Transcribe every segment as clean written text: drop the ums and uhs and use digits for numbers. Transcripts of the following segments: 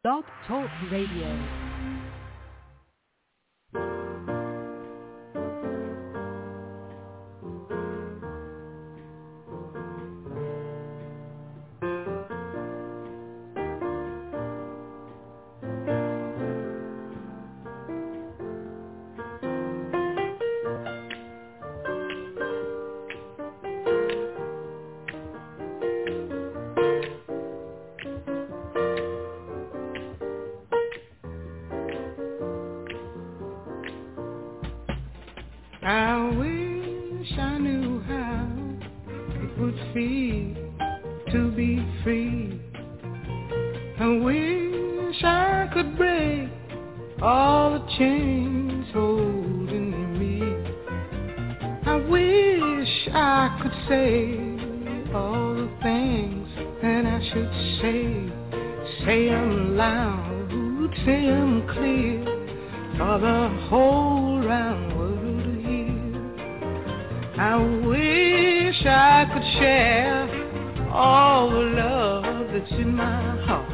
Blog Talk Radio. I wish I knew how it would feel to be free. I wish I could break all the chains holding me. I wish I could say all the things that I should say them loud, say them clear for the whole round world. I wish I could share all the love that's in my heart.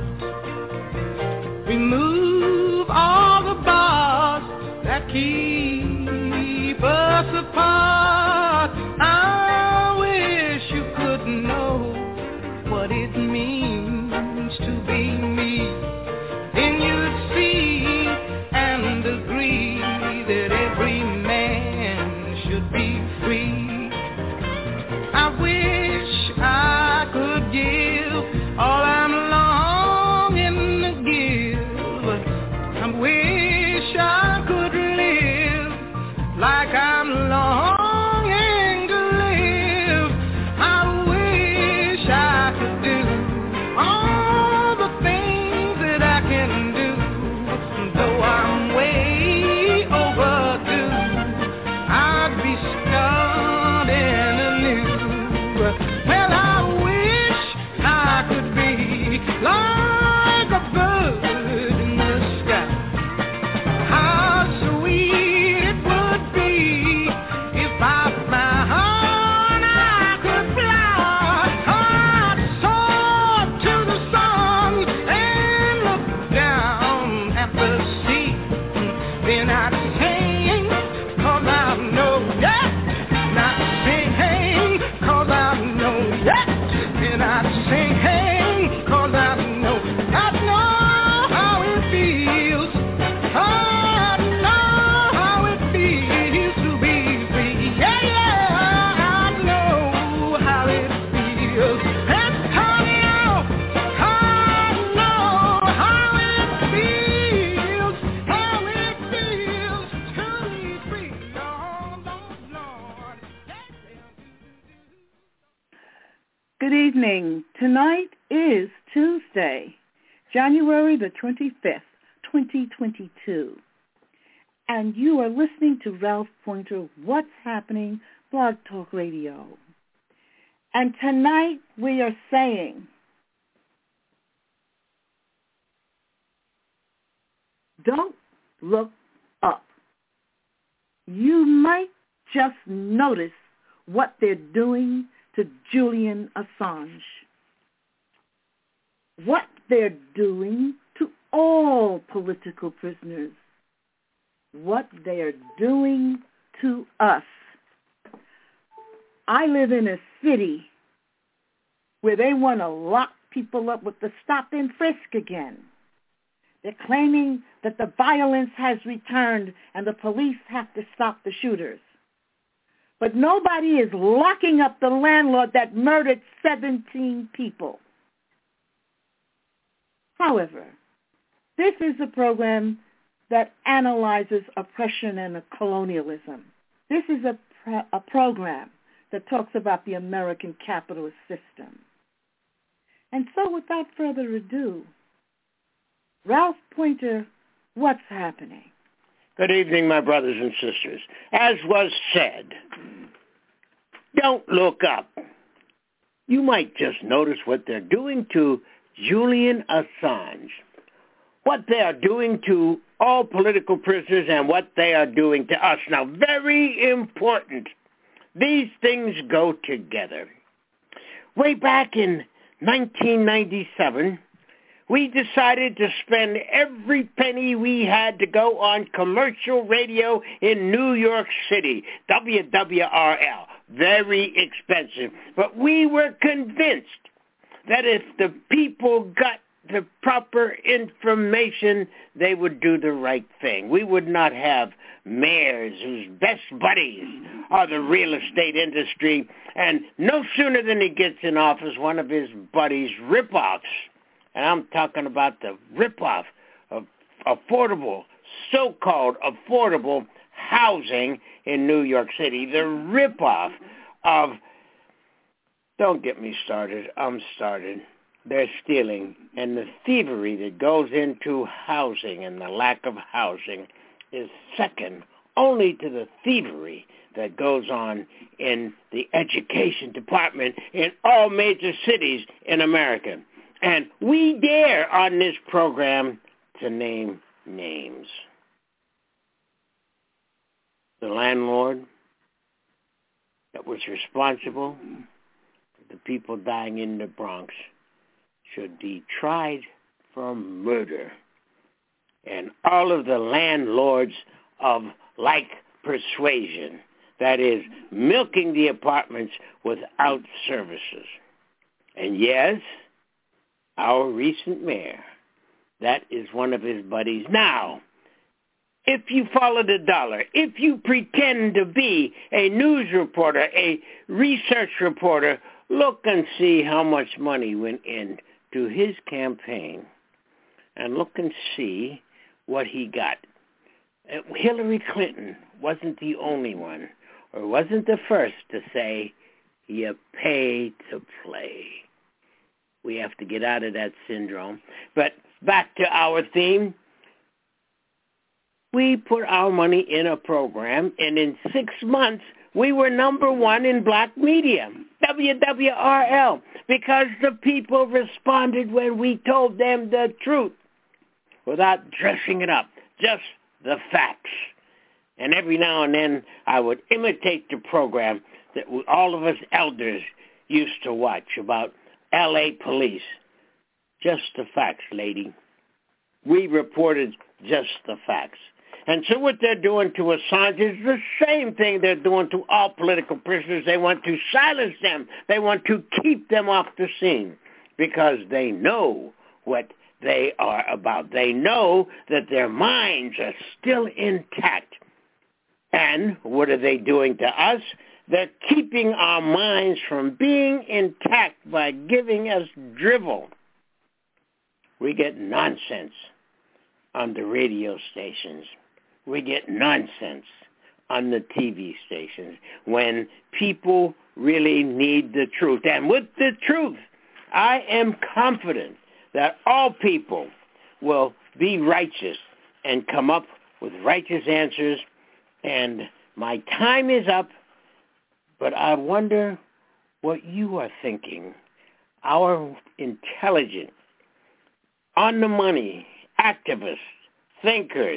Remove all the bars that keep us apart. I wish you could know what it means to be me. Then you'd see and agree that every man should be free. I wish I could give all I'm longing to give. I wish I could live like I'm longing to live. I wish I could do all the things that I can do, though I'm way overdue. I'd be starting anew. Well, I wish I could be like a bird in the sky. How sweet it would be if I found I could fly. I'd soar to the sun and look down at the sea. Then I'd sing, 'cause I know, yeah, not sing, 'cause I know, yeah. Then I'd sing, 'cause I know how it feels. I know how it feels to be free. Yeah, yeah, I know how it feels. And I know how it feels to be free. Oh, Lord. Good evening. Tonight is Tuesday, January the 25th, 2022. And you are listening to Ralph Pointer, What's Happening, Blog Talk Radio. And tonight we are saying, don't look up. You might just notice what they're doing to Julian Assange. What they're doing to all political prisoners. What they're doing to us. I live in a city where they want to lock people up with the stop and frisk again. They're claiming that the violence has returned and the police have to stop the shooters. But nobody is locking up the landlord that murdered 17 people. However, this is a program that analyzes oppression and colonialism. This is a program that talks about the American capitalist system. And so without further ado, Ralph Pointer, what's happening? Good evening, my brothers and sisters. As was said, don't look up. You might just notice what they're doing to Julian Assange, what they are doing to all political prisoners, and what they are doing to us. Now, very important. These things go together. Way back in 1997, we decided to spend every penny we had to go on commercial radio in New York City, WWRL. Very expensive. But we were convinced that if the people got the proper information, they would do the right thing. We would not have mayors whose best buddies are the real estate industry, and no sooner than he gets in office, one of his buddies rip-offs, and I'm talking about the rip-off of affordable, so-called affordable housing in New York City, the rip-off of, don't get me started, I'm started. They're stealing, and the thievery that goes into housing and the lack of housing is second only to the thievery that goes on in the education department in all major cities in America. And we dare on this program to name names. The landlord that was responsible for the people dying in the Bronx should be tried for murder. And all of the landlords of like persuasion, that is, milking the apartments without services. And yes, our recent mayor, that is one of his buddies. Now, if you follow the dollar, if you pretend to be a news reporter, a research reporter, look and see how much money went into his campaign, and look and see what he got. Hillary Clinton wasn't the only one, or wasn't the first to say, you pay to play. We have to get out of that syndrome. But back to our theme. We put our money in a program, and in 6 months, we were number one in black media, WWRL, because the people responded when we told them the truth without dressing it up, just the facts. And every now and then, I would imitate the program that all of us elders used to watch about L.A. police. Just the facts, lady. We reported just the facts. And so what they're doing to Assange is the same thing they're doing to all political prisoners. They want to silence them. They want to keep them off the scene because they know what they are about. They know that their minds are still intact. And what are they doing to us? They're keeping our minds from being intact by giving us drivel. We get nonsense on the radio stations. We get nonsense on the TV stations when people really need the truth. And with the truth, I am confident that all people will be righteous and come up with righteous answers. And my time is up, but I wonder what you are thinking. Our intelligent, on-the-money activists, thinkers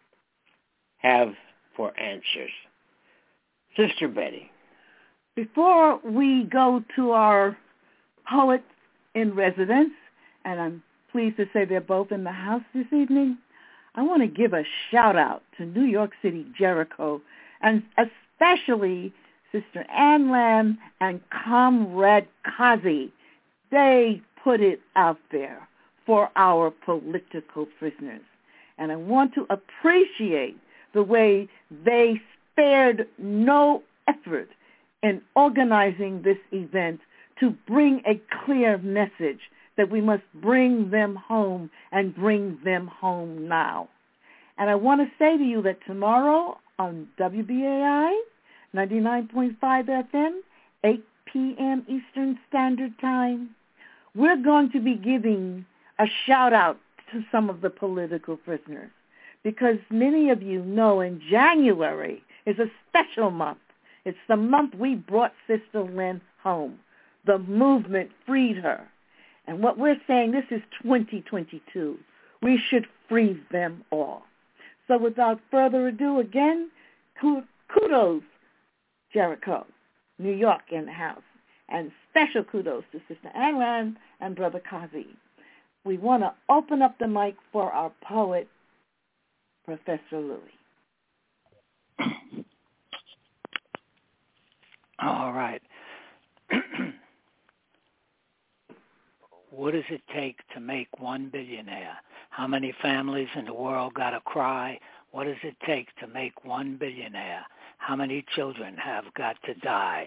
have for answers. Sister Betty. Before we go to our poet in residence, and I'm pleased to say they're both in the house this evening, I want to give a shout-out to New York City, Jericho, and especially Sister Ann Lamb and Comrade Kazi. They put it out there for our political prisoners. And I want to appreciate the way they spared no effort in organizing this event to bring a clear message that we must bring them home and bring them home now. And I want to say to you that tomorrow on WBAI 99.5 FM, 8 p.m. Eastern Standard Time, we're going to be giving a shout-out to some of the political prisoners. Because many of you know in January is a special month. It's the month we brought Sister Lynn home. The movement freed her. And what we're saying, this is 2022. We should free them all. So without further ado, again, kudos, Jericho, New York in the house. And special kudos to Sister Ann Lamb and Brother Kazi. we want to open up the mic for our poet, Professor Louis. All right. What does it take to make one billionaire? How many families in the world got to cry? What does it take to make one billionaire? How many children have got to die?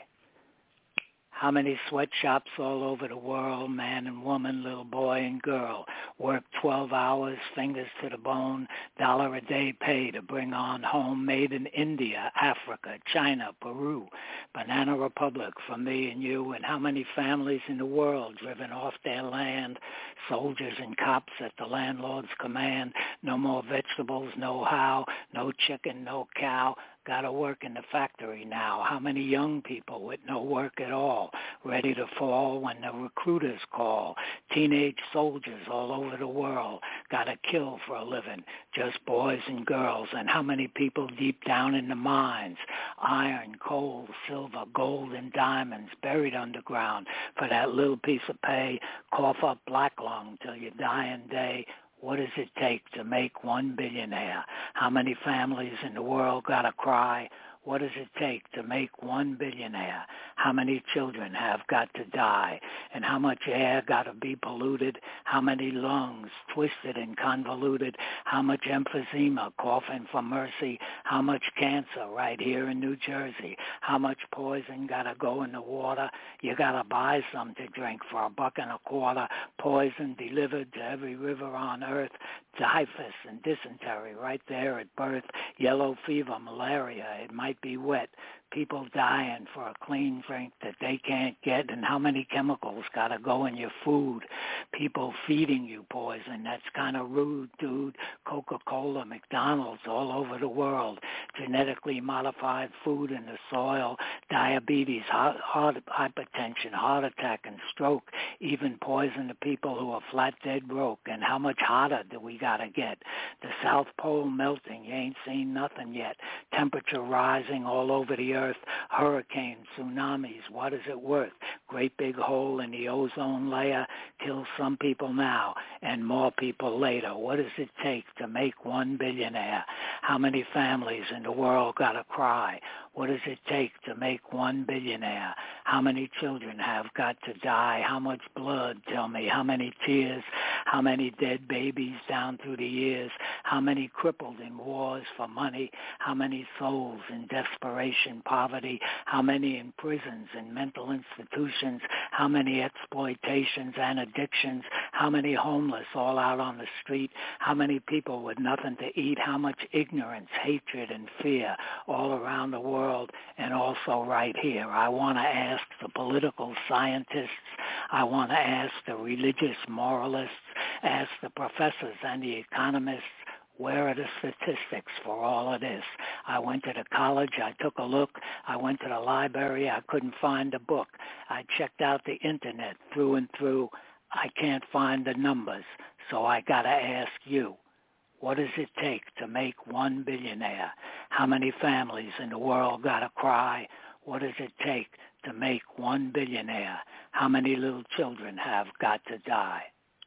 How many sweatshops all over the world, man and woman, little boy and girl, work 12 hours, fingers to the bone, $1 a day pay to bring on home, made in India, Africa, China, Peru, Banana Republic for me and you, and how many families in the world driven off their land, soldiers and cops at the landlord's command, no more vegetables, no how, no chicken, no cow, got to work in the factory now. How many young people with no work at all, ready to fall when the recruiters call? Teenage soldiers all over the world, got to kill for a living, just boys and girls. And how many people deep down in the mines, iron, coal, silver, gold, and diamonds buried underground for that little piece of pay, cough up black lung till your dying day. What does it take to make one billionaire? How many families in the world got to cry? What does it take to make one billionaire? How many children have got to die? And how much air got to be polluted? How many lungs twisted and convoluted? How much emphysema, coughing for mercy? How much cancer right here in New Jersey? How much poison got to go in the water? You got to buy some to drink for $1.25. Poison delivered to every river on earth. Typhus and dysentery right there at birth. Yellow fever, malaria. It might be wet. People dying for a clean drink that they can't get, and how many chemicals got to go in your food. People feeding you poison. That's kind of rude, dude. Coca-Cola, McDonald's, all over the world. Genetically modified food in the soil. Diabetes, heart hypertension, heart attack, and stroke. Even poison to people who are flat dead broke. And how much hotter do we got to get? The South Pole melting. You ain't seen nothing yet. Temperature rising all over the earth. Hurricanes, tsunamis, what is it worth? Great big hole in the ozone layer, kills some people now and more people later. What does it take to make one billionaire? How many families in the world got to cry? What does it take to make one billionaire? How many children have got to die? How much blood, tell me? How many tears? How many dead babies down through the years? How many crippled in wars for money? How many souls in desperation, poverty? How many in prisons and mental institutions? How many exploitations and addictions? How many homeless all out on the street? How many people with nothing to eat? How much ignorance, hatred, and fear all around the world and also right here? I want to ask the political scientists. I want to ask the religious moralists, ask the professors and the economists, where are the statistics for all of this? I went to the college. I took a look. I went to the library. I couldn't find a book. I checked out the internet through and through. I can't find the numbers. So I got to ask you, what does it take to make one billionaire? How many families in the world got to cry? What does it take to make one billionaire? How many little children have got to die?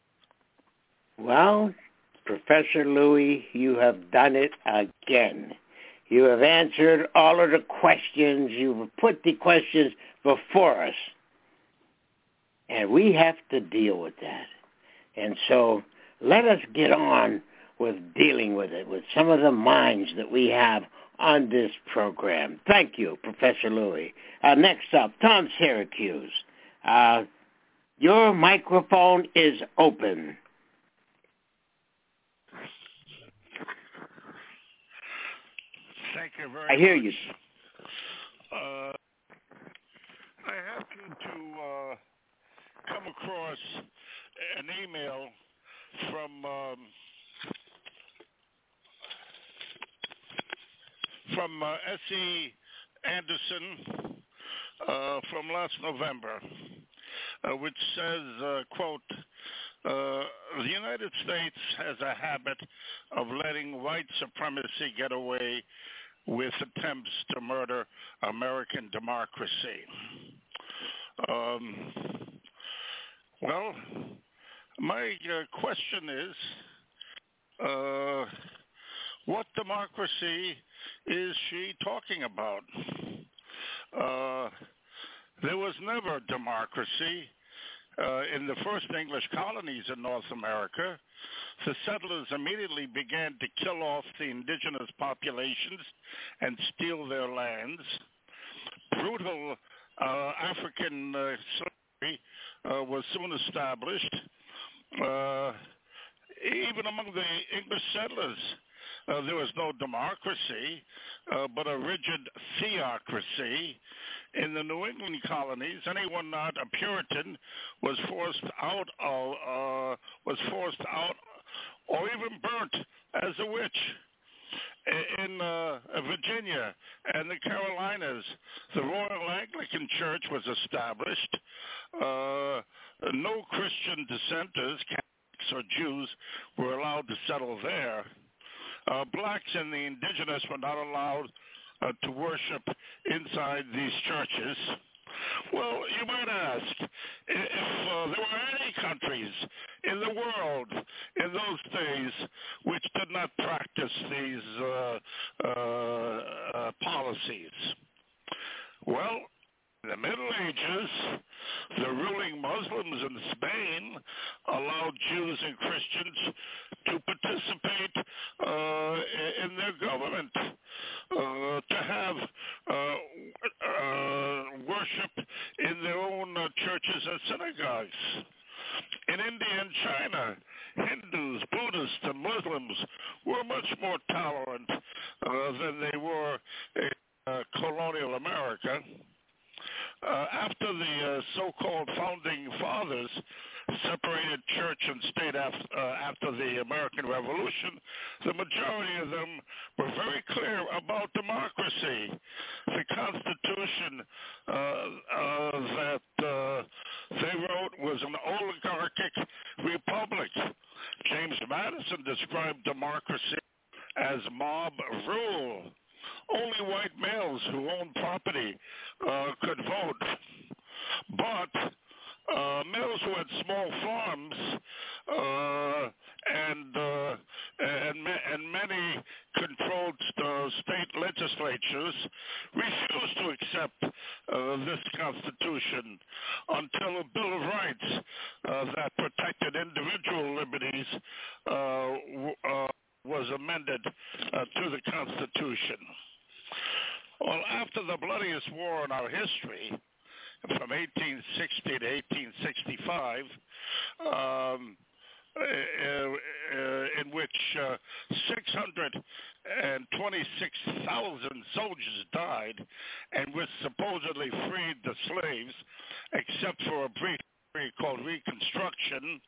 Well, Professor Louis, you have done it again. You have answered all of the questions. You've put the questions before us. And we have to deal with that. And so let us get on with dealing with it, with some of the minds that we have on this program. Thank you, Professor Louis. Next up, Tom Syracuse. Your microphone is open. Thank you very much. I hear you. I happened to come across an email from S.E. Anderson from last November, which says, quote, the United States has a habit of letting white supremacy get away with attempts to murder American democracy. Well, My question is, what democracy is she talking about? There was never democracy in the first English colonies in North America. The settlers immediately began to kill off the indigenous populations and steal their lands. Brutal African slavery was soon established. Even among the English settlers, there was no democracy, but a rigid theocracy. In the New England colonies, anyone not a Puritan was forced out, or even burnt as a witch. In Virginia and the Carolinas, the Royal Anglican Church was established. No Christian dissenters, Catholics or Jews, were allowed to settle there. Blacks and the indigenous were not allowed to worship inside these churches. Well, you might ask, if there were any countries in the world in those days which did not practice these policies. Well, in the Middle Ages, the ruling Muslims in Spain allowed Jews and Christians to participate in their government, to have worship in their own churches and synagogues. In India and China, Hindus, Buddhists, and Muslims were much more tolerant than they were in colonial America. After the so-called founding fathers separated church and state after the American Revolution, the majority of them were very clear about democracy. The Constitution that they wrote was an oligarchic republic. James Madison described democracy as mob rule. Only white males who owned property could vote. But males who had small farms and many controlled state legislatures refused to accept this Constitution until a Bill of Rights that protected individual liberties was amended to the Constitution. Well, after the bloodiest war in our history, from 1860 to 1865, in which 626,000 soldiers died and which supposedly freed the slaves, except for a brief period called Reconstruction,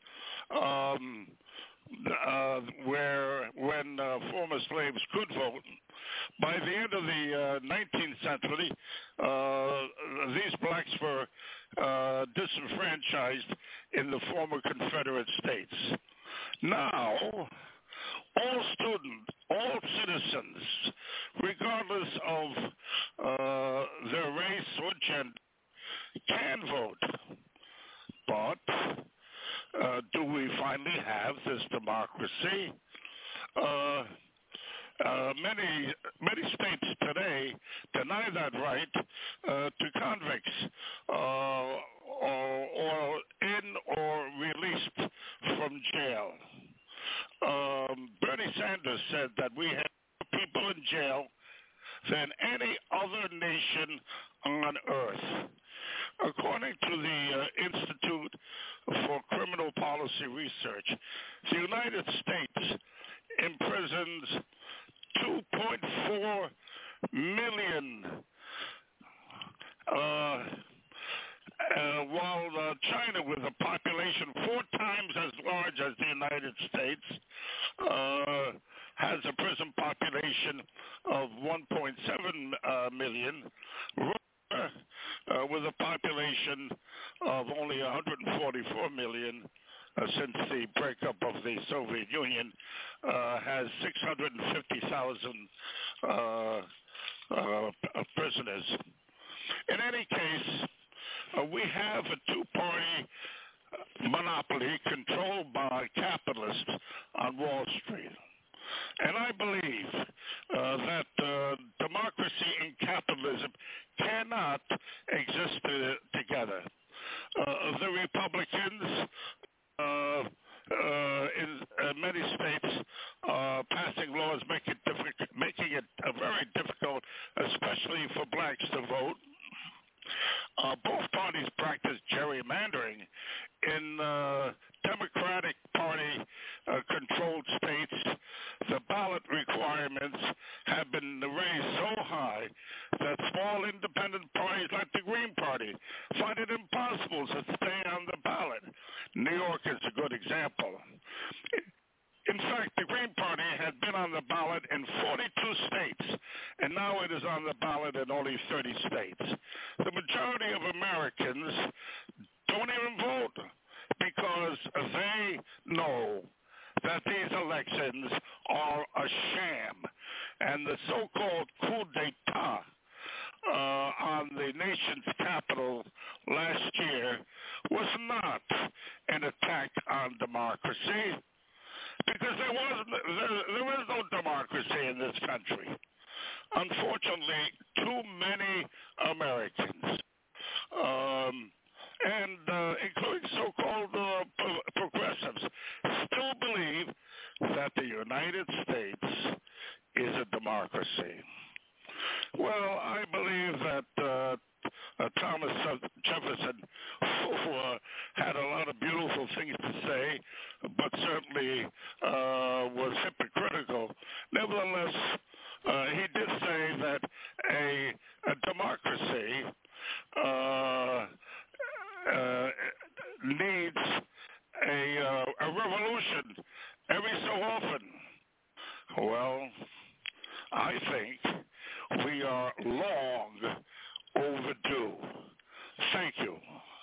when former slaves could vote. By the end of the 19th century, these blacks were disenfranchised in the former Confederate states. Now, all students, all citizens, regardless of their race or gender, can vote. But do we finally have this democracy? Many states today deny that right to convicts or in or released from jail. Bernie Sanders said that we have more people in jail than any other nation on earth. According to the Institute for Criminal Policy Research, the United States imprisons 2.4 million, while China, with a population 4 times as large as the United States, has a prison population of 1.7 million. With a population of only 144 million since the breakup of the Soviet Union, has 650,000 prisoners. In any case, we have a two-party monopoly controlled by capitalists on Wall Street. And I believe that democracy and capitalism cannot exist together. The Republicans in many states passing laws making it very difficult, especially for blacks to vote. Both parties practice gerrymandering. In Democratic Party controlled states, the ballot requirements have been raised so high that small independent parties like the Green Party find it impossible to stay on the ballot. New York is a good example. In fact, the Green Party had been on the ballot in 42 states, and now it is on the ballot in only 30 states. The majority of Americans don't even vote because they know that these elections are a sham. And the so-called coup d'etat on the nation's capital last year was not an attack on democracy, because there is no democracy in this country. Unfortunately, too many Americans, including so-called progressives, still believe that the United States is a democracy. Well, I believe that Thomas Jefferson, who had a lot of beautiful things to say, but certainly was hypocritical. Nevertheless, he did say that a democracy needs a revolution every so often. Well, I think we are long overdue. Thank you.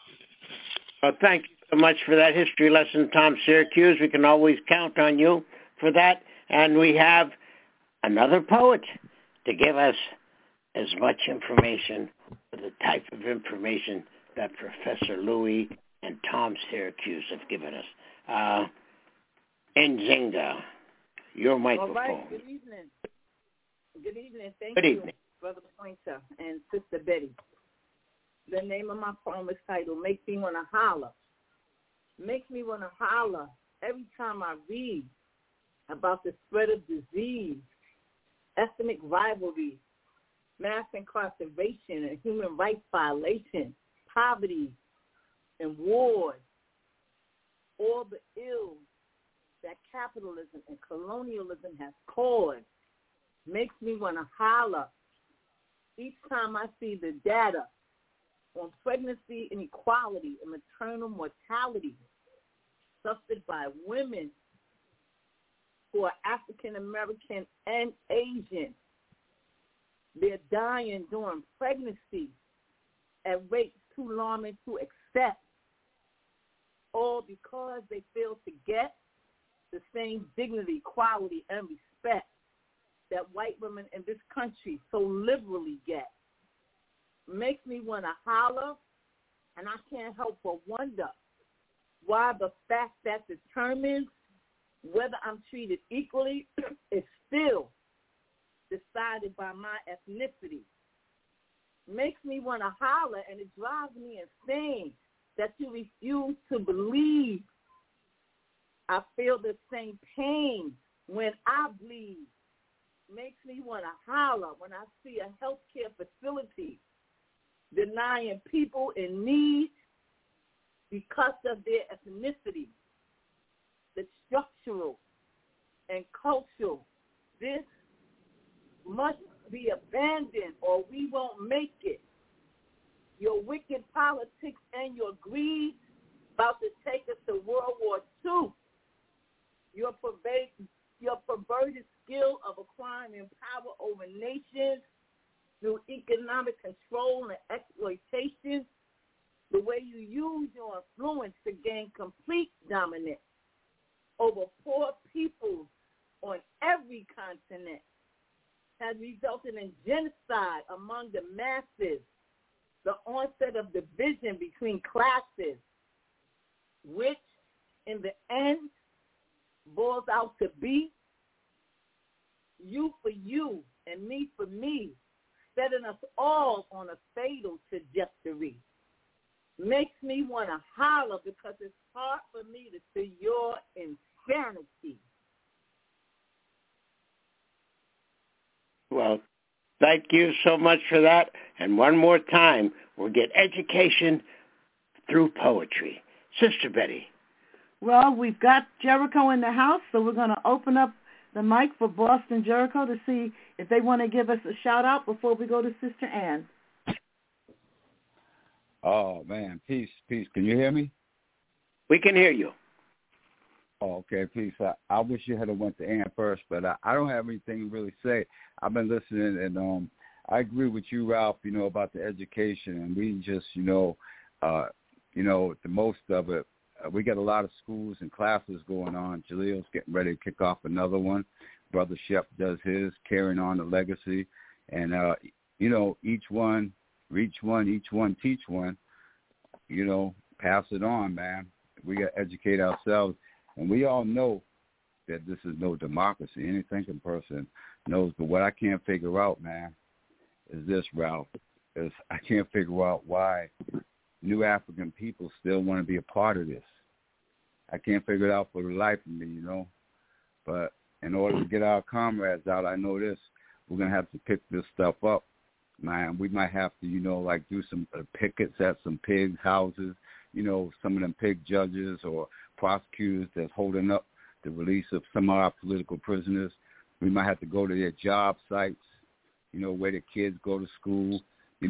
Thank you so much for that history lesson, Tom Syracuse. We can always count on you for that. And we have another poet to give us as much information, the type of information that Professor Louis and Tom Syracuse have given us. Nzinga, your microphone. All right, good evening. Good evening. Thank Good you, evening. Brother Pointer and Sister Betty. The name of my poem is titled, Makes Me Want to Holler. Makes me want to holler every time I read about the spread of disease, ethnic rivalry, mass incarceration and human rights violation, poverty and wars, all the ills that capitalism and colonialism has caused. Makes me want to holler each time I see the data on pregnancy inequality and maternal mortality suffered by women who are African American and Asian. They're dying during pregnancy at rates too alarming to accept, all because they fail to get the same dignity, quality, and respect that white women in this country so liberally get. Makes me want to holler, and I can't help but wonder why the fact that determines whether I'm treated equally is still decided by my ethnicity. Makes me want to holler, and it drives me insane that you refuse to believe I feel the same pain when I bleed. Makes me want to holler when I see a healthcare facility denying people in need because of their ethnicity. The structural and cultural, this must be abandoned or we won't make it. Your wicked politics and your greed about to take us to World War II. Your perverted skill of acquiring power over nations through economic control and exploitation, the way you use your influence to gain complete dominance over poor peoples on every continent has resulted in genocide among the masses, the onset of division between classes, which in the end boils out to be you for you and me for me, setting us all on a fatal trajectory. Makes me want to holler because it's hard for me to see your insanity. Well, thank you so much for that. And one more time, we'll get education through poetry. Sister Betty. Well, we've got Jericho in the house, so we're going to open up the mic for Boston Jericho to see if they want to give us a shout-out before we go to Sister Ann. Oh, man, peace. Can you hear me? We can hear you. Oh, okay, peace. I wish you had went to Ann first, but I don't have anything to really say. I've been listening, and I agree with you, Ralph, about the education, and we just, the most of it, we got a lot of schools and classes going on. Jaleel's getting ready to kick off another one. Brother Shep does his, carrying on the legacy. And, each one reach one, each one teach one, pass it on, man. We got to educate ourselves. And we all know that this is no democracy. Any thinking person knows. But what I can't figure out, man, is this, Ralph, is I can't figure out why new African people still want to be a part of this. I can't figure it out for the life of me, But in order to get our comrades out, I know this, we're going to have to pick this stuff up, man. We might have to, do some pickets at some pigs' houses, some of them pig judges or prosecutors that's holding up the release of some of our political prisoners. We might have to go to their job sites, where the kids go to school.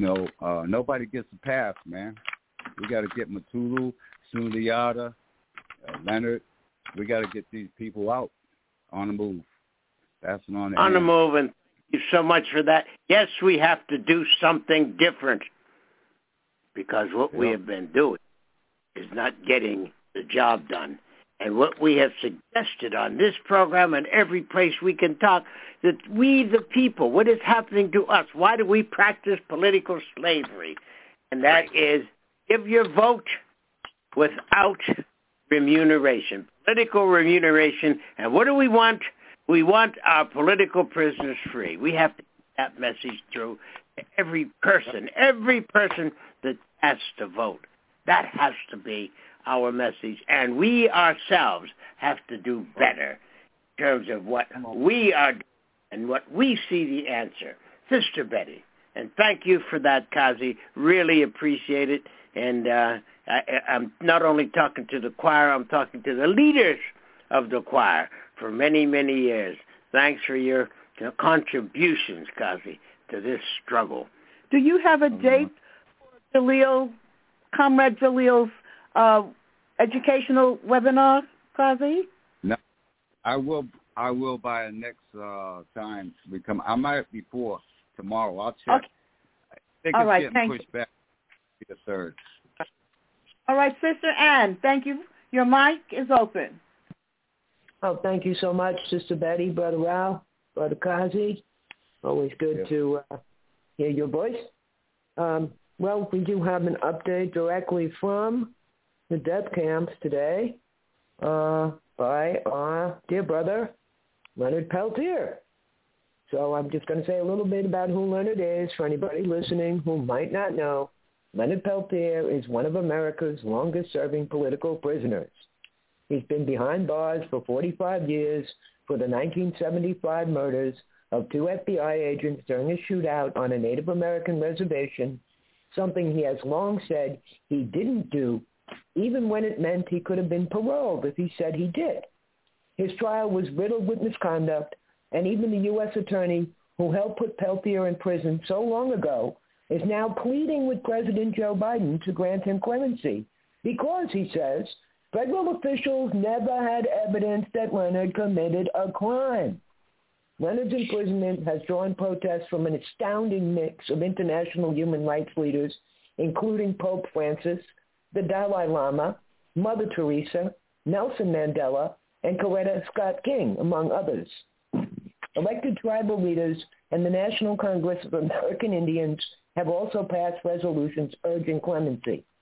Nobody gets a pass, man. We got to get Matulu, Sundiata, Leonard. We got to get these people out on the move. Passing on the On the move, and thank you so much for that. Yes, we have to do something different because what we have been doing is not getting the job done. And what we have suggested on this program and every place we can talk, that we the people, what is happening to us? Why do we practice political slavery? And that is give your vote without remuneration, political remuneration. And what do we want? We want our political prisoners free. We have to get that message through to every person that has to vote. That has to be our message. And we ourselves have to do better in terms of what we are doing and what we see the answer. Sister Betty, and thank you for that, Kazi. Really appreciate it. And I'm not only talking to the choir, I'm talking to the leaders of the choir for many, many years. Thanks for your contributions, Kazi, to this struggle. Do you have a date for Jaleel, Comrade Jaleel's educational webinar, Kazi? No, I will by the next time we come. I might before tomorrow. I'll check. Okay. I think all it's right, getting pushed back to the 3rd. All right, Sister Ann, thank you. Your mic is open. Oh, thank you so much, Sister Betty, Brother Rao, Brother Kazi. Always good to hear your voice. Well, we do have an update directly from the death camps today by our dear brother, Leonard Peltier. So I'm just going to say a little bit about who Leonard is for anybody listening who might not know. Leonard Peltier is one of America's longest-serving political prisoners. He's been behind bars for 45 years for the 1975 murders of 2 FBI agents during a shootout on a Native American reservation, something he has long said he didn't do, even when it meant he could have been paroled if he said he did. His trial was riddled with misconduct, and even the U.S. attorney who helped put Peltier in prison so long ago is now pleading with President Joe Biden to grant him clemency because, he says, federal officials never had evidence that Leonard committed a crime. Leonard's imprisonment has drawn protests from an astounding mix of international human rights leaders, including Pope Francis, the Dalai Lama, Mother Teresa, Nelson Mandela, and Coretta Scott King, among others. Elected tribal leaders and the National Congress of American Indians have also passed resolutions urging clemency.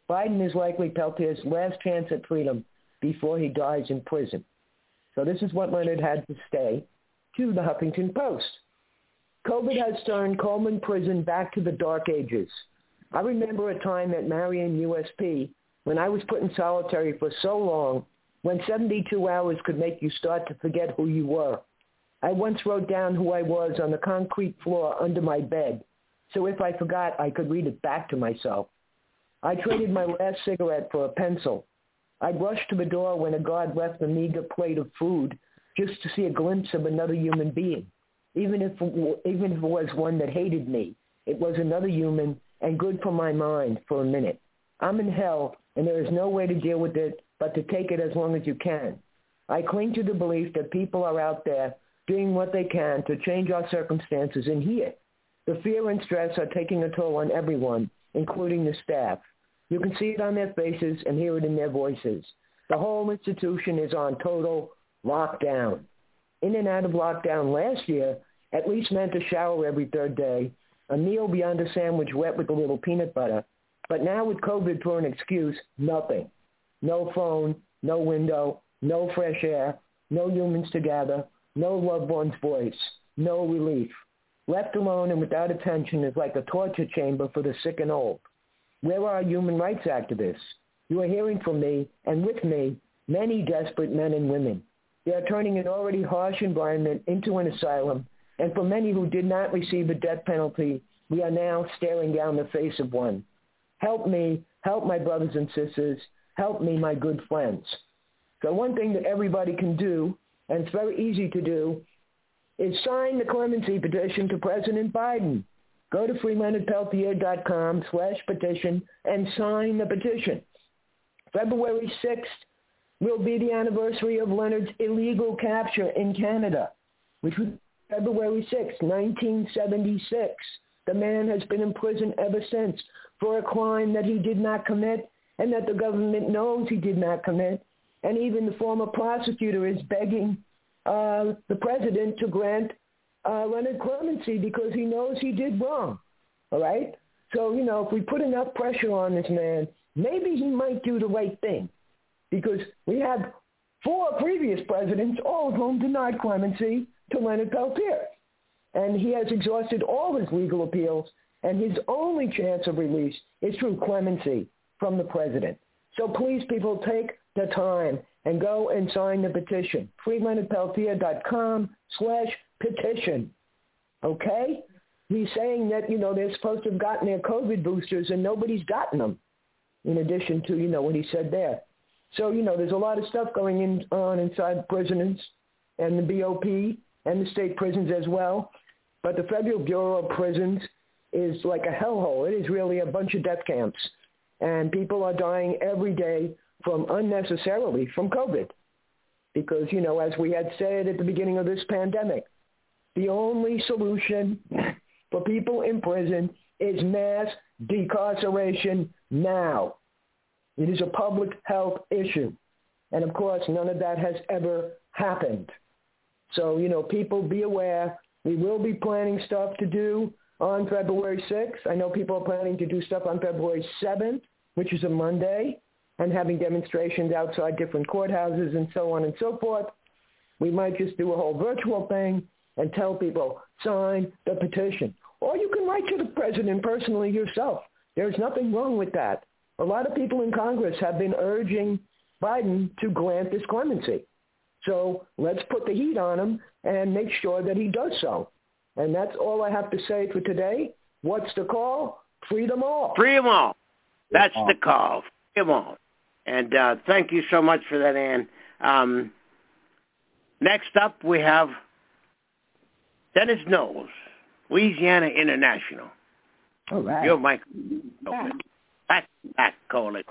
Biden is likely Peltier's last chance at freedom before he dies in prison. So this is what Leonard had to say to the Huffington Post. COVID has turned Coleman Prison back to the dark ages. I remember a time at Marion USP when I was put in solitary for so long, when 72 hours could make you start to forget who you were. I once wrote down who I was on the concrete floor under my bed, so if I forgot, I could read it back to myself. I traded my last cigarette for a pencil. I rushed to the door when a guard left a meager plate of food just to see a glimpse of another human being. Even if it was one that hated me, it was another human and good for my mind for a minute. I'm in hell, and there is no way to deal with it but to take it as long as you can. I cling to the belief that people are out there doing what they can to change our circumstances in here. The fear and stress are taking a toll on everyone, including the staff. You can see it on their faces and hear it in their voices. The whole institution is on total lockdown. In and out of lockdown last year at least meant a shower every third day, a meal beyond a sandwich wet with a little peanut butter. But now with COVID for an excuse, nothing. No phone, no window, no fresh air, no humans to gather, no loved one's voice, no relief. Left alone and without attention is like a torture chamber for the sick and old. Where are human rights activists? You are hearing from me, and with me, many desperate men and women. They are turning an already harsh environment into an asylum, and for many who did not receive a death penalty, we are now staring down the face of one. Help me, help my brothers and sisters, help me, my good friends. So one thing that everybody can do, and it's very easy to do, is sign the clemency petition to President Biden. Go to freeleonardpeltier.com/petition and sign the petition. February 6th will be the anniversary of Leonard's illegal capture in Canada, which was February 6, 1976. The man has been in prison ever since for a crime that he did not commit and that the government knows he did not commit. And even the former prosecutor is begging the president to grant Leonard clemency because he knows he did wrong. All right? So, if we put enough pressure on this man, maybe he might do the right thing. Because we had 4 previous presidents, all of whom denied clemency to Leonard Peltier. And he has exhausted all his legal appeals, and his only chance of release is through clemency from the president. So please, people, take the time and go and sign the petition. freeleonardpeltier.com/petition. Okay? He's saying that, they're supposed to have gotten their COVID boosters and nobody's gotten them, in addition to, what he said there. So, there's a lot of stuff going on inside prisons and the BOP and the state prisons as well. But the Federal Bureau of Prisons is like a hellhole. It is really a bunch of death camps. And people are dying every day unnecessarily from COVID. Because, as we had said at the beginning of this pandemic, the only solution for people in prison is mass decarceration now. It is a public health issue. And, of course, none of that has ever happened. So, people be aware. We will be planning stuff to do on February 6th. I know people are planning to do stuff on February 7th, which is a Monday, and having demonstrations outside different courthouses and so on and so forth. We might just do a whole virtual thing and tell people, sign the petition. Or you can write to the president personally yourself. There's nothing wrong with that. A lot of people in Congress have been urging Biden to grant this clemency. So let's put the heat on him and make sure that he does so. And that's all I have to say for today. What's the call? Free them all. Free them all. That's the call. Free them all. And thank you so much for that, Ann. Next up, we have Dennis Knowles, Louisiana International. All right. You're Mike. Okay. Back coalition.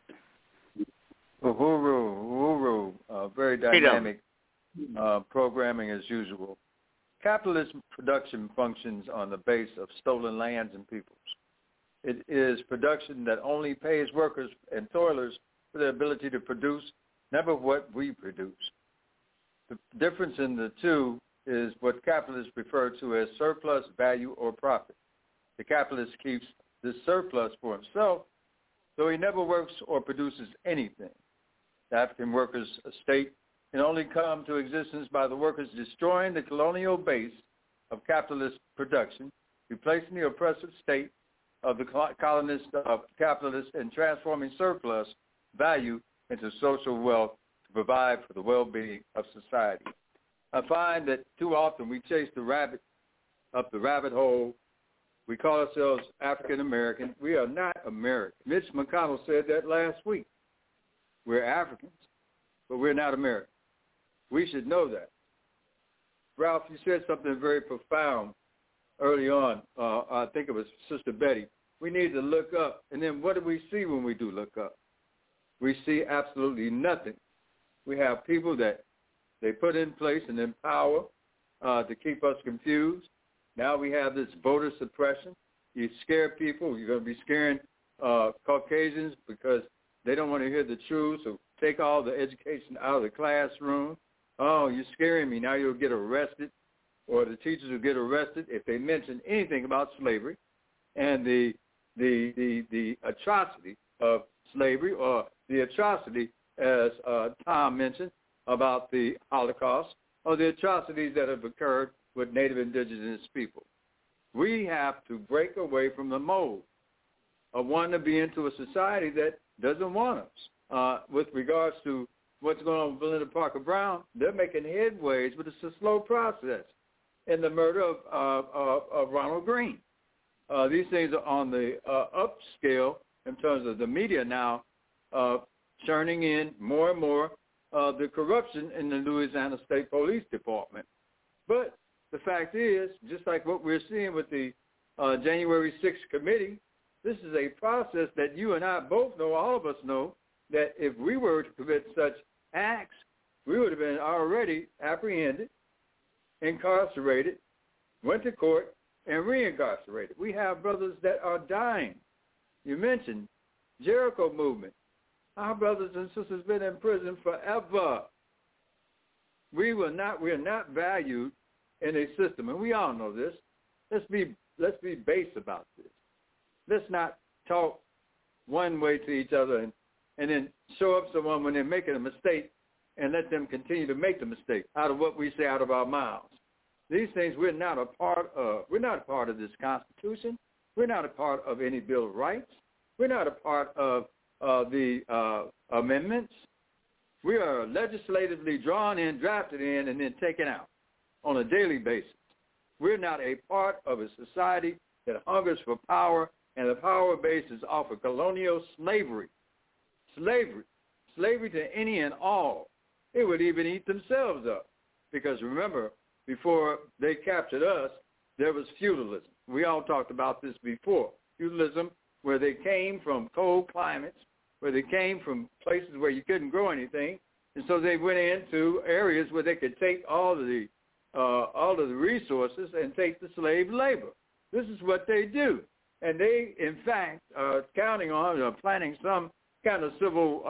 Uhuru. Very dynamic programming as usual. Capitalist production functions on the base of stolen lands and peoples. It is production that only pays workers and toilers for their ability to produce, never what we produce. The difference in the two is what capitalists refer to as surplus value or profit. The capitalist keeps this surplus for himself so he never works or produces anything. The African workers' estate can only come to existence by the workers destroying the colonial base of capitalist production, replacing the oppressive state of the colonists of capitalists, and transforming surplus value into social wealth to provide for the well-being of society. I find that too often we chase the rabbit up the rabbit hole. We call ourselves African American. We are not American. Mitch McConnell said that last week. We're Africans, but we're not American. We should know that. Ralph, you said something very profound early on. I think it was Sister Betty. We need to look up. And then what do we see when we do look up? We see absolutely nothing. We have people that they put in place and in power to keep us confused. Now we have this voter suppression. You scare people. You're going to be scaring Caucasians because they don't want to hear the truth. So take all the education out of the classroom. Oh, you're scaring me. Now you'll get arrested, or the teachers will get arrested if they mention anything about slavery and the atrocity of slavery, or the atrocity, as Tom mentioned, about the Holocaust, or the atrocities that have occurred with Native Indigenous people. We have to break away from the mold of wanting to be into a society that doesn't want us. With regards to what's going on with Belinda Parker Brown, they're making headways, but it's a slow process in the murder of Ronald Green. These things are on the upscale in terms of the media now churning in more and more the corruption in the Louisiana State Police Department. But the fact is, just like what we're seeing with the January 6th committee, this is a process that you and I both know, all of us know, that if we were to commit such acts, we would have been already apprehended, incarcerated, went to court, and reincarcerated. We have brothers that are dying. You mentioned Jericho movement. Our brothers and sisters been in prison forever. We are not valued in a system, and we all know this. Let's be base about this. Let's not talk one way to each other and then show up someone when they're making a mistake and let them continue to make the mistake out of what we say out of our mouths. These things we're not a part of. We're not a part of this Constitution. We're not a part of any Bill of Rights. We're not a part of the amendments. We are legislatively drawn in, drafted in, and then taken out on a daily basis. We're not a part of a society that hungers for power, and the power base is off of colonial slavery. Slavery to any and all. They would even eat themselves up. Because remember, before they captured us, there was feudalism. We all talked about this before. Feudalism, where they came from cold climates, where they came from places where you couldn't grow anything, and so they went into areas where they could take all of the resources and take the slave labor. This is what they do, and they, in fact, are counting on planning some kind of civil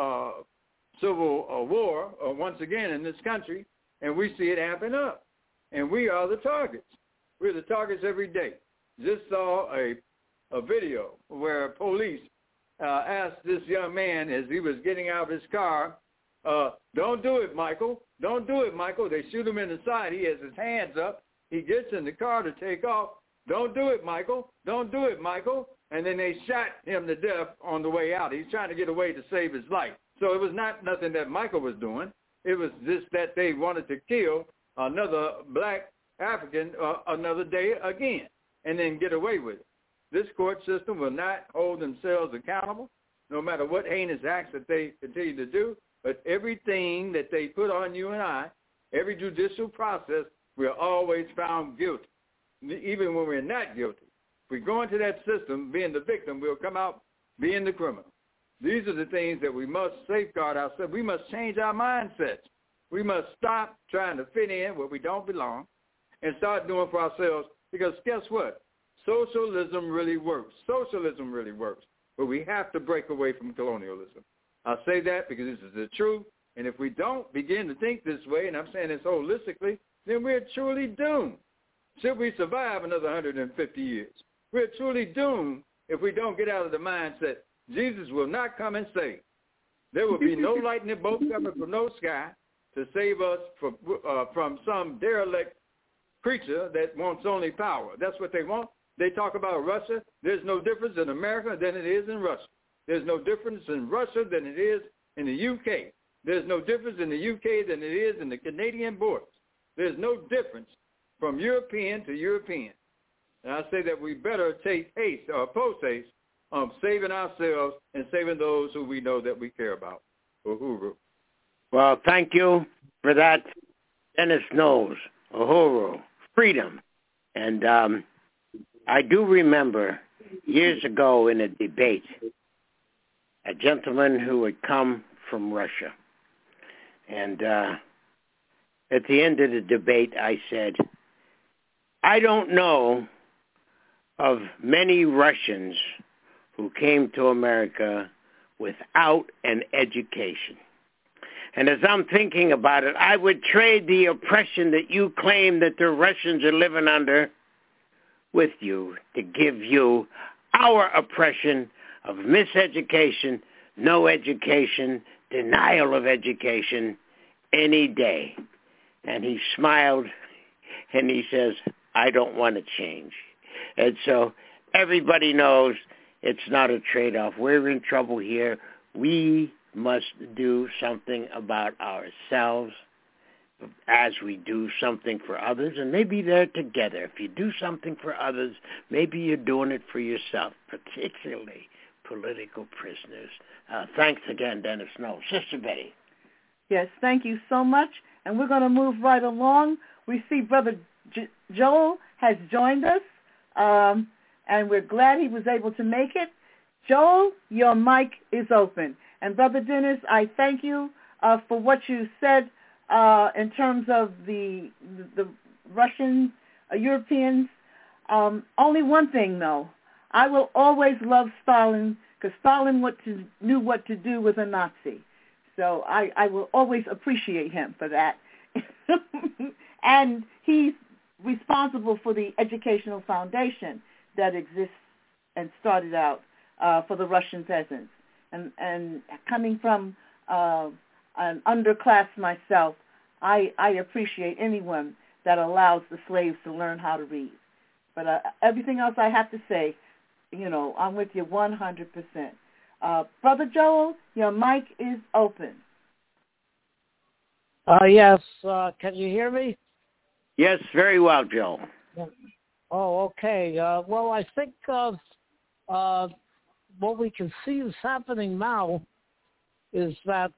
war once again in this country, and we see it happen up, and we are the targets. We're the targets every day. Just saw a video where police asked this young man as he was getting out of his car, don't do it, Michael. Don't do it, Michael. They shoot him in the side. He has his hands up. He gets in the car to take off. Don't do it, Michael. Don't do it, Michael. And then they shot him to death on the way out. He's trying to get away to save his life. So it was not nothing that Michael was doing. It was just that they wanted to kill another black African another day again and then get away with it. This court system will not hold themselves accountable, no matter what heinous acts that they continue to do. But everything that they put on you and I, every judicial process, we're always found guilty, even when we're not guilty. If we go into that system being the victim, we'll come out being the criminal. These are the things that we must safeguard ourselves. We must change our mindsets. We must stop trying to fit in where we don't belong and start doing for ourselves, because guess what? Socialism really works. Socialism really works. But we have to break away from colonialism. I say that because this is the truth. And if we don't begin to think this way, and I'm saying this holistically, then we're truly doomed. Should we survive another 150 years? We're truly doomed if we don't get out of the mindset, Jesus will not come and save. There will be no lightning bolt coming from no sky to save us from some derelict creature that wants only power. That's what they want. They talk about Russia. There's no difference in America than it is in Russia. There's no difference in Russia than it is in the UK. There's no difference in the UK than it is in the Canadian borders. There's no difference from European to European. And I say that we better take haste or post-haste of saving ourselves and saving those who we know that we care about. Uhuru. Well, thank you for that, Dennis Knowles. Uhuru. Freedom. And I do remember years ago in a debate, a gentleman who had come from Russia. And at the end of the debate, I said, I don't know of many Russians who came to America without an education. And as I'm thinking about it, I would trade the oppression that you claim that the Russians are living under with you to give you our oppression of miseducation, no education, denial of education any day. And he smiled and he says, I don't want to change. And so everybody knows it's not a trade-off. We're in trouble here. We must do something about ourselves as we do something for others, and maybe they're together. If you do something for others, maybe you're doing it for yourself, particularly political prisoners. Thanks again, Dennis Knowles. Sister Betty. Yes, thank you so much. And we're going to move right along. We see Brother Joel has joined us, and we're glad he was able to make it. Joel, your mic is open. And Brother Dennis, I thank you for what you said in terms of the Russians, Europeans. Only one thing, though. I will always love Stalin because Stalin knew what to do with a Nazi. So I will always appreciate him for that. And he's responsible for the educational foundation that exists and started out for the Russian peasants. And coming from an underclass myself, I appreciate anyone that allows the slaves to learn how to read. But everything else I have to say, I'm with you 100%. Brother Joel, your mic is open. Yes. Can you hear me? Yes, very well, Joel. Oh, okay. Well, I think what we can see is happening now is that,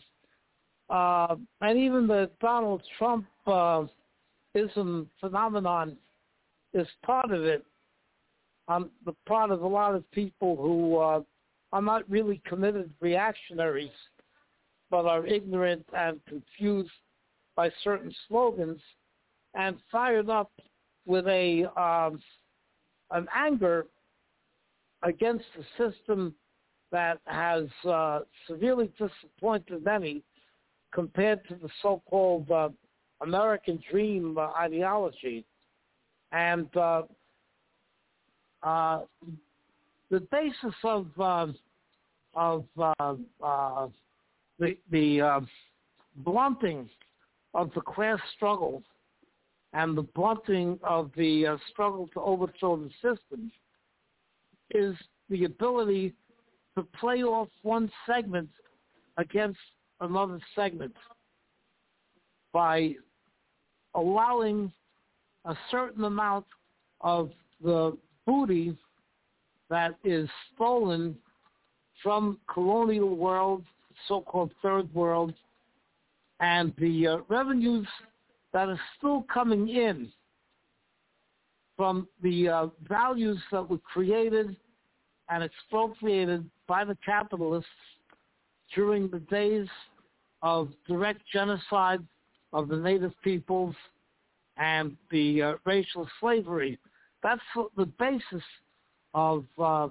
and even the Donald Trump ism phenomenon is part of it. The part of a lot of people who are not really committed reactionaries, but are ignorant and confused by certain slogans and fired up with an anger against a system that has severely disappointed many compared to the so-called American dream ideology. And the basis of the blunting of the class struggle and the blunting of the struggle to overthrow the system is the ability to play off one segment against another segment by allowing a certain amount of the booty that is stolen from colonial world, so-called third world, and the revenues that are still coming in from the values that were created and expropriated by the capitalists during the days of direct genocide of the native peoples and the racial slavery. That's the basis of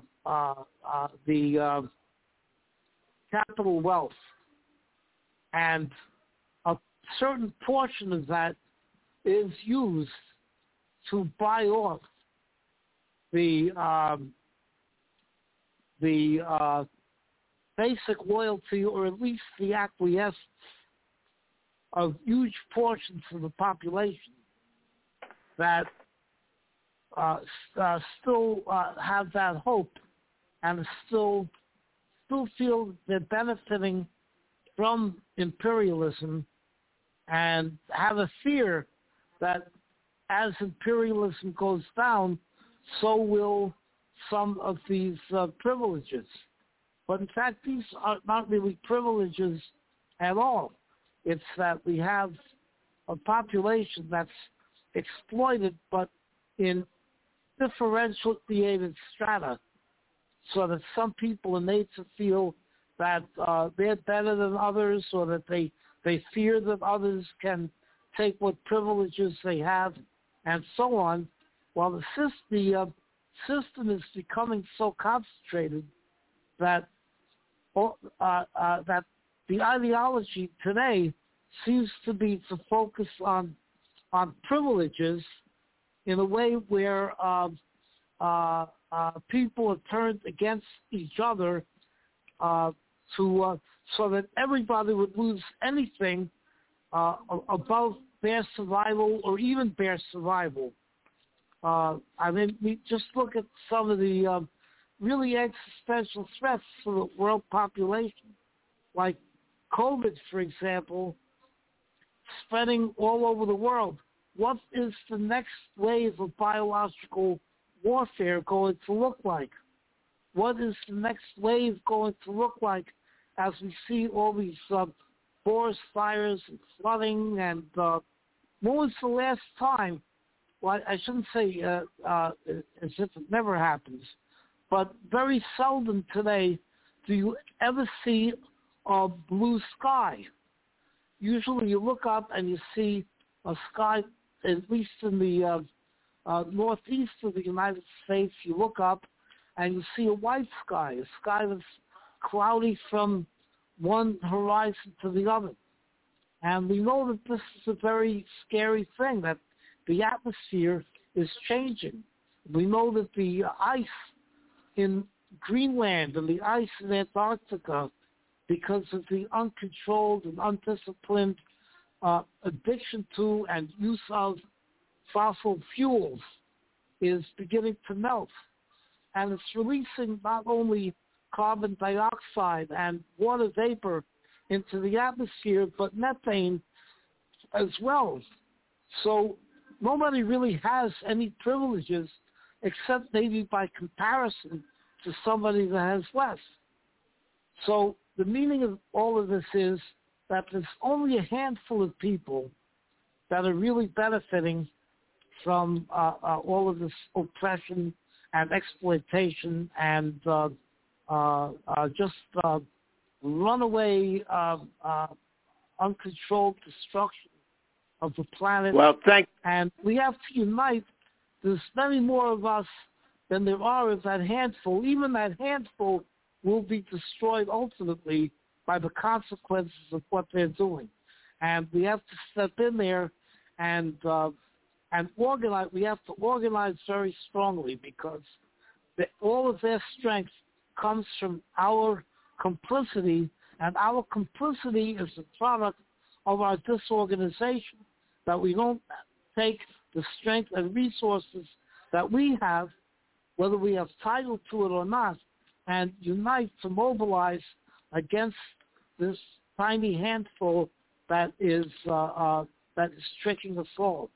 the capital wealth. And a certain portion of that is used to buy off the the basic loyalty, or at least the acquiescence of huge portions of the population that still have that hope and still feel they're benefiting from imperialism and have a fear that as imperialism goes down, so will some of these privileges. But in fact, these are not really privileges at all. It's that we have a population that's exploited, but in differentiated strata, so that some people are made to feel that they're better than others, or that they fear that others can take what privileges they have, and so on. While the system is becoming so concentrated that that the ideology today seems to be to focus on privileges in a way where people are turned against each other so that everybody would lose anything above bare survival or even bare survival. I mean, we just look at some of the really existential threats to the world population, like COVID, for example, spreading all over the world. What is the next wave of biological warfare going to look like? What is the next wave going to look like as we see all these forest fires and flooding? And when was the last time, well, I shouldn't say as if it never happens, but very seldom today do you ever see a blue sky. Usually you look up and you see a sky, at least in the northeast of the United States, you look up and you see a white sky, a sky that's cloudy from one horizon to the other. And we know that this is a very scary thing, that the atmosphere is changing. We know that the ice in Greenland and the ice in Antarctica, because of the uncontrolled and undisciplined addiction to and use of fossil fuels, is beginning to melt. And it's releasing not only carbon dioxide and water vapor into the atmosphere, but methane as well. So nobody really has any privileges except maybe by comparison to somebody that has less. So the meaning of all of this is that there's only a handful of people that are really benefiting from all of this oppression and exploitation and just runaway, uncontrolled destruction of the planet. Well, and we have to unite. There's many more of us than there are of that handful. Even that handful will be destroyed ultimately by the consequences of what they're doing. And we have to step in there and organize. We have to organize very strongly, because all of their strength comes from our complicity, and our complicity is a product of our disorganization, that we don't take the strength and resources that we have, whether we have title to it or not, and unite to mobilize against this tiny handful that is tricking us all.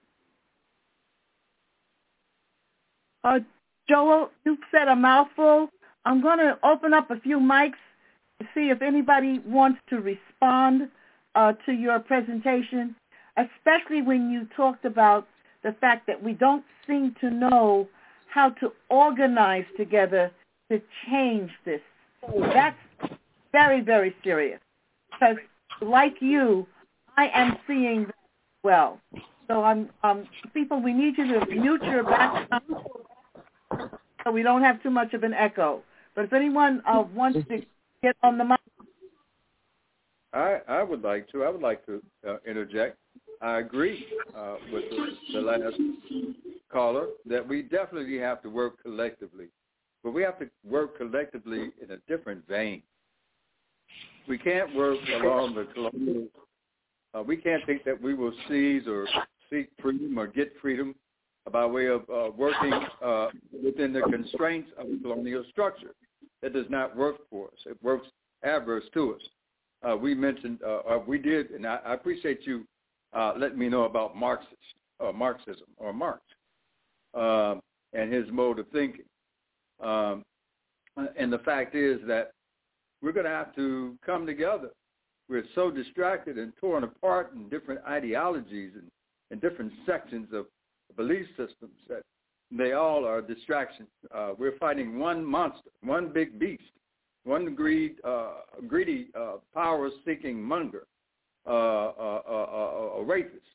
Joel, you said a mouthful. I'm going to open up a few mics to see if anybody wants to respond to your presentation, especially when you talked about the fact that we don't seem to know how to organize together to change this. That's very, very serious, because like you, I am seeing that well. So people, we need you to mute your background so we don't have too much of an echo. But if anyone wants to get on the mic. I would like to interject. I agree with the last caller that we definitely have to work collectively. but we have to work collectively in a different vein. We can't work along the colonial. We can't think that we will seize or seek freedom or get freedom by way of working within the constraints of the colonial structure. That does not work for us. It works adverse to us. We mentioned, we did, and I appreciate you letting me know about Marxism or Marx and his mode of thinking. And the fact is that we're going to have to come together. We're so distracted and torn apart in different ideologies and different sections of belief systems that they all are distractions. We're fighting one monster, one big beast, one greedy, power-seeking monger, a rapist,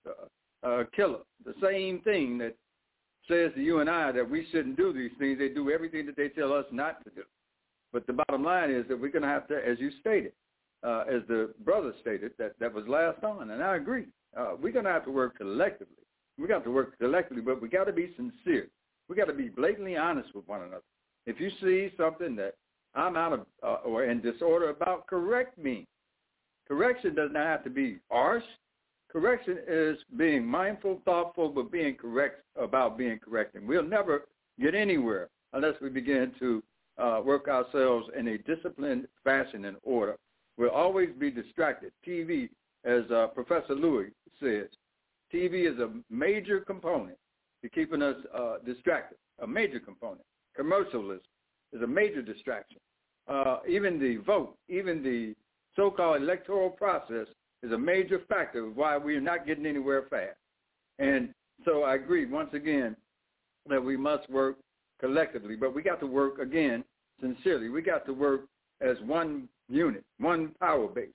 a killer. The same thing that says to you and I that we shouldn't do these things. They do everything that they tell us not to do. But the bottom line is that we're going to have to, as you stated, as the brother stated, that was last on, and I agree. We're going to have to work collectively. We got to work collectively, but we got to be sincere. We got to be blatantly honest with one another. If you see something that I'm out of or in disorder about, correct me. Correction does not have to be harsh. Correction is being mindful, thoughtful, but being correct about being correct. And we'll never get anywhere unless we begin to work ourselves in a disciplined fashion and order. We'll always be distracted. TV, as Professor Louis says, TV is a major component to keeping us distracted, a major component. Commercialism is a major distraction. Even the vote, even the so-called electoral process is a major factor of why we are not getting anywhere fast. And so I agree, once again, that we must work collectively, but we got to work, again, sincerely. We got to work as one unit, one power base.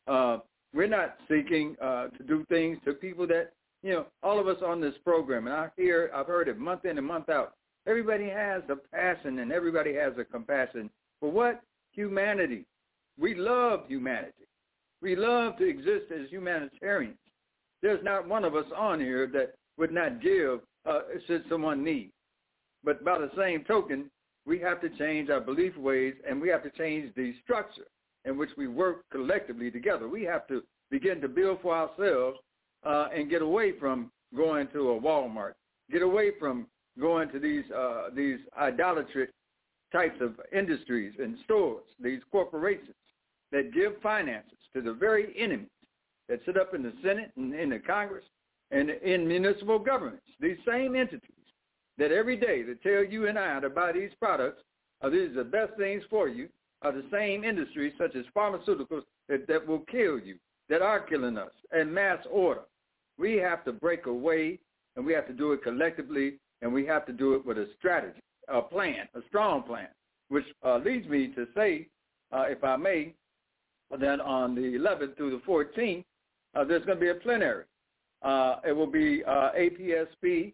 We're not seeking to do things to people that, all of us on this program, and I've heard it month in and month out, everybody has a passion and everybody has a compassion for what? Humanity. We love humanity. We love to exist as humanitarians. There's not one of us on here that would not give should someone need. But by the same token, we have to change our belief ways, and we have to change the structure in which we work collectively together. We have to begin to build for ourselves and get away from going to a Walmart, get away from going to these idolatry types of industries and stores, these corporations that give finances to the very enemies that sit up in the Senate and in the Congress and in municipal governments, these same entities that every day that tell you and I to buy these products, these are the best things for you, are the same industries such as pharmaceuticals that will kill you, that are killing us in mass order. We have to break away, and we have to do it collectively, and we have to do it with a strategy, a plan, a strong plan, which leads me to say, if I may, that on the 11th through the 14th, there's going to be a plenary. It will be APSP,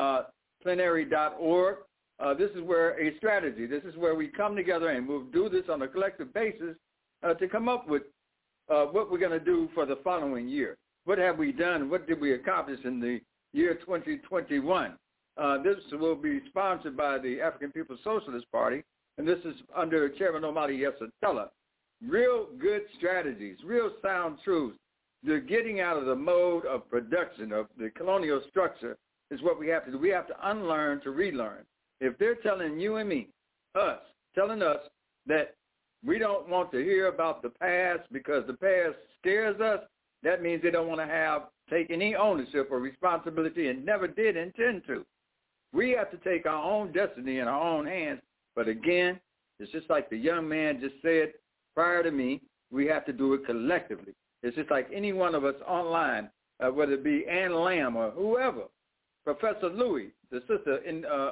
plenary.org. This is where a strategy, this is where we come together and we'll do this on a collective basis to come up with what we're going to do for the following year. What have we done? What did we accomplish in the year 2021? This will be sponsored by the African People's Socialist Party, and this is under Chairman Omali Yesatella. Real good strategies, real sound truths. The getting out of the mode of production of the colonial structure is what we have to do. We have to unlearn to relearn. If they're telling you and me, us, telling us that we don't want to hear about the past because the past scares us, that means they don't want to take any ownership or responsibility and never did intend to. We have to take our own destiny in our own hands. But again, it's just like the young man just said prior to me, we have to do it collectively. It's just like any one of us online, whether it be Ann Lamb or whoever, Professor Louis, the sister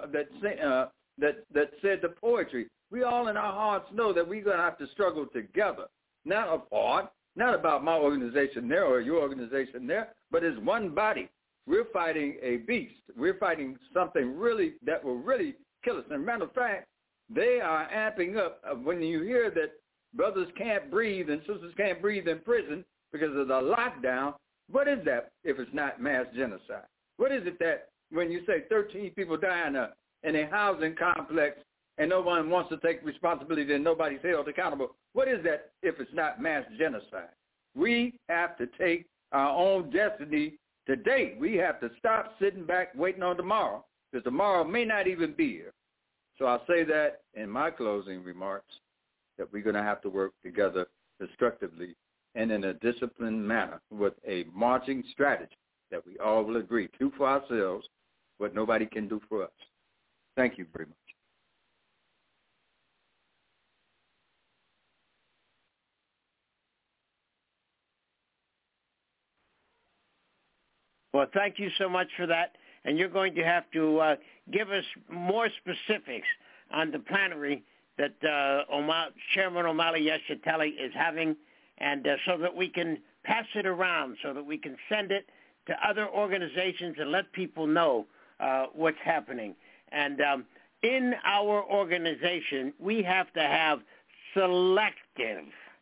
that said the poetry. We all in our hearts know that we're going to have to struggle together, not apart, not about my organization there or your organization there, but as one body. We're fighting a beast. We're fighting something really that will really kill us. And matter of fact, they are amping up. When you hear that brothers can't breathe and sisters can't breathe in prison because of the lockdown, what is that if it's not mass genocide? What is it that when you say 13 people die in a housing complex and no one wants to take responsibility and nobody's held accountable, what is that if it's not mass genocide? We have to take our own destiny today. We have to stop sitting back waiting on tomorrow, because tomorrow may not even be here. So I'll say that in my closing remarks, that we're going to have to work together constructively and in a disciplined manner with a marching strategy that we all will agree to for ourselves, what nobody can do for us. Thank you very much. Well, thank you so much for that. And you're going to have to give us more specifics on the plenary that Chairman Omali Yeshiteli is having, and so that we can pass it around, so that we can send it to other organizations and let people know what's happening. And in our organization, we have to have selective,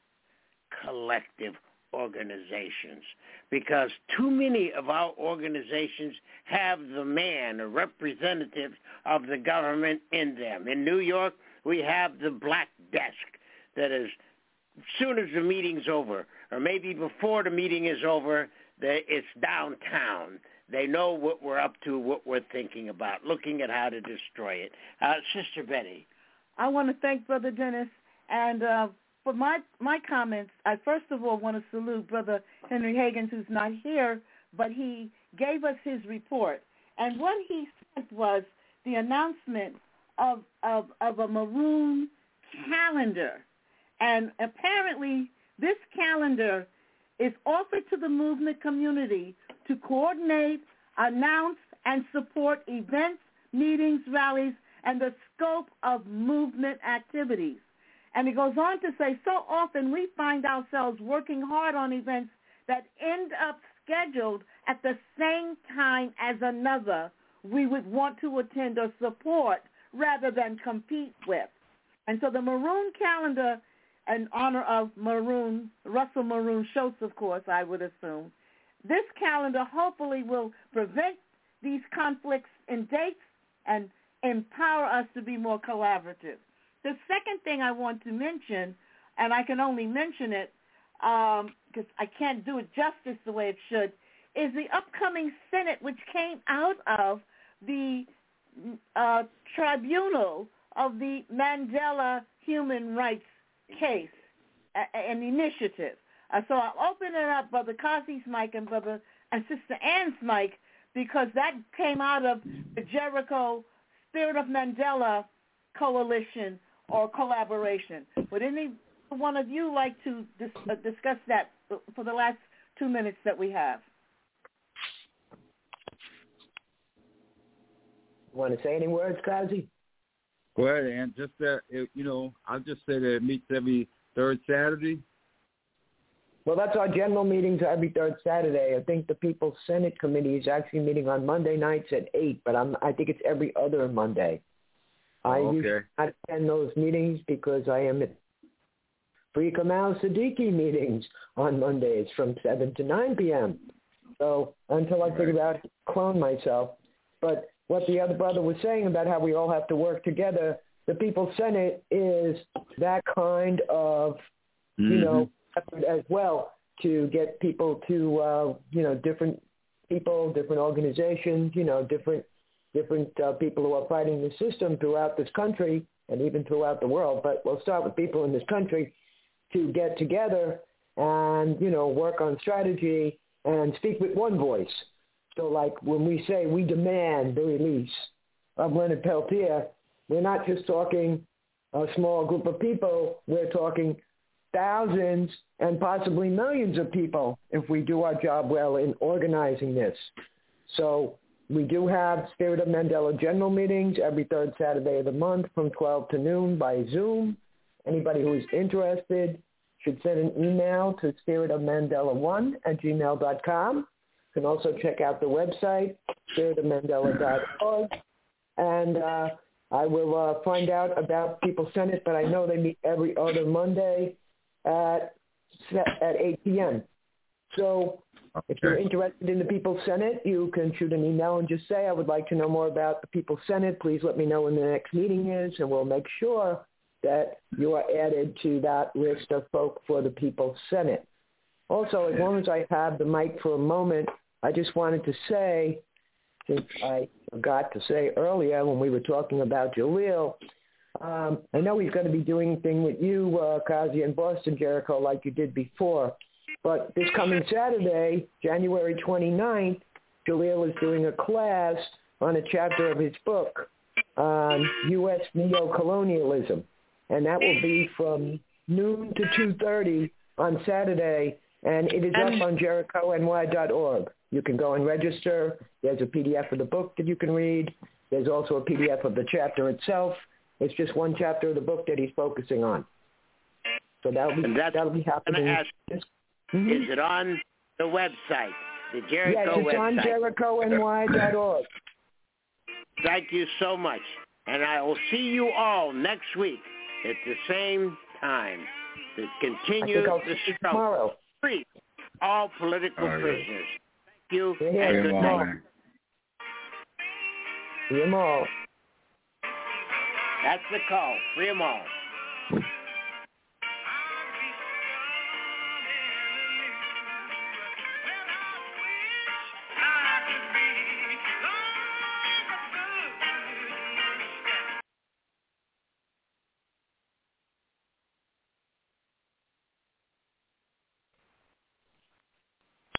collective organizations, because too many of our organizations have the man, a representative of the government in them. In New York, we have the black desk that is, as soon as the meeting's over, or maybe before the meeting is over, it's downtown. They know what we're up to, what we're thinking about, looking at how to destroy it. Sister Betty. I want to thank Brother Dennis, and for my comments, I first of all want to salute Brother Henry Higgins, who's not here, but he gave us his report. And what he said was the announcement of a maroon calendar. And apparently this calendar is offered to the movement community to coordinate, announce, and support events, meetings, rallies, and the scope of movement activities. And it goes on to say, so often we find ourselves working hard on events that end up scheduled at the same time as another we would want to attend or support rather than compete with. And so the Maroon calendar, in honor of Russell Maroon Schultz, of course, I would assume, this calendar hopefully will prevent these conflicts in dates and empower us to be more collaborative. The second thing I want to mention, and I can only mention it because I can't do it justice the way it should, is the upcoming Senate, which came out of the tribunal of the Mandela human rights case, an initiative. So I'll open it up, Brother Kazi's mic and Sister Ann's mic, because that came out of the Jericho Spirit of Mandela coalition or collaboration. Would any one of you like to discuss that for the last 2 minutes that we have? Want to say any words, Kazi? Go ahead, Ann. Just that, I'll just say that it meets every third Saturday. Well, that's our general meetings every third Saturday. I think the People's Senate Committee is actually meeting on Monday nights at 8, but I think it's every other Monday. I usually not attend those meetings because I am at Free Kamal Siddiqui meetings on Mondays from 7 to 9 p.m. So until I figure out how to clone myself. But what the other brother was saying about how we all have to work together, the People's Senate is that kind of, effort as well to get people to, different people, different organizations, different people who are fighting the system throughout this country and even throughout the world. But we'll start with people in this country to get together and, work on strategy and speak with one voice. So like when we say we demand the release of Leonard Peltier, we're not just talking a small group of people. We're talking thousands and possibly millions of people if we do our job well in organizing this. So we do have Spirit of Mandela general meetings every third Saturday of the month from 12 to noon by Zoom. Anybody who is interested should send an email to spiritofmandela1@gmail.com. You can also check out the website, spiritofmandela.org. And I will find out about People's Senate, but I know they meet every other Monday at 8 p.m. So If you're interested in the People's Senate, you can shoot an email and just say, I would like to know more about the People's Senate. Please let me know when the next meeting is, and we'll make sure that you are added to that list of folk for the People's Senate. Also, as long as I have the mic for a moment, I just wanted to say, since I forgot to say earlier when we were talking about Jaleel, I know he's going to be doing a thing with you, Kazi, in Boston, Jericho, like you did before. But this coming Saturday, January 29th, Jaleel is doing a class on a chapter of his book on U.S. neocolonialism. And that will be from noon to 2:30 on Saturday, and it is up on JerichoNY.org. You can go and register. There's a PDF of the book that you can read. There's also a PDF of the chapter itself. It's just one chapter of the book that he's focusing on. So that'll be happening. Is it on the website, the Jericho website? Yes, it's on JerichoNY.org. Thank you so much. And I will see you all next week at the same time to continue the struggle. Free all political prisoners. Thank you, and good night. Free them all. That's the call. Free them all.